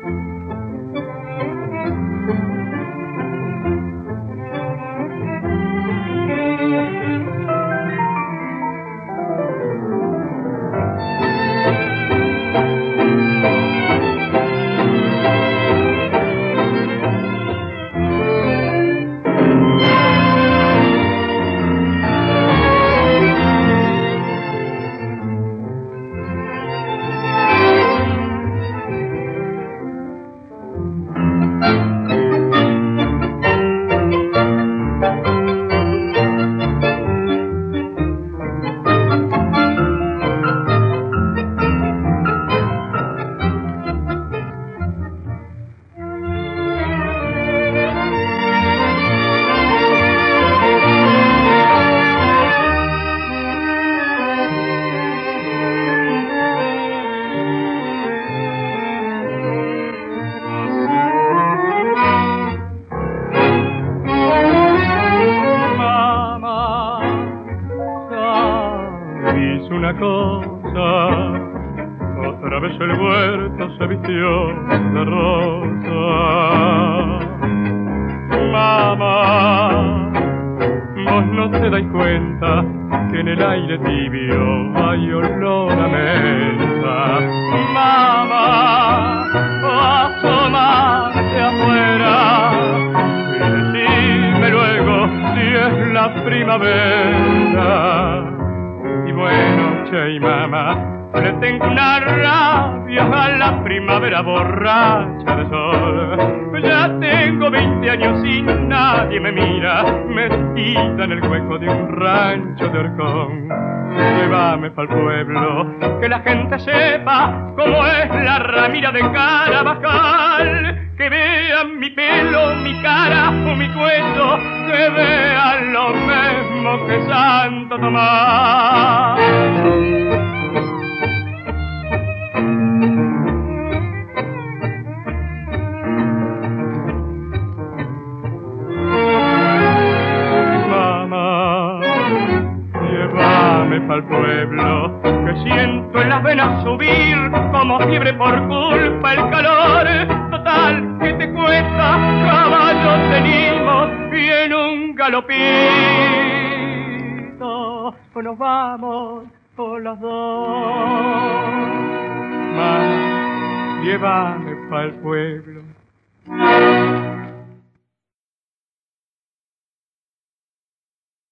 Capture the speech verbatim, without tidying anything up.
Una cosa, otra vez el huerto se vistió de rosa. Mamá, vos no te dais cuenta que en el aire tibio hay olor a menta. Mamá, asómate afuera y decime luego si es la primavera. Y bueno, che, mamá, le tengo una rabia a la primavera borracha de sol. Ya tengo veinte años y nadie me mira, metida en el hueco de un rancho de horcón. Llévame pa'l pueblo, que la gente sepa cómo es la Ramira de Carabajal. Que vean mi pelo, mi cara o mi cuello, que vean lo mismo que Santo Tomás. Mamá, llévame pa'l pueblo, que siento en las venas subir como fiebre por culpa el calor. Total, ¿qué te cuesta? Caballos tenemos y en un galopito nos vamos por los dos. Mamá, llévame pa'l pueblo.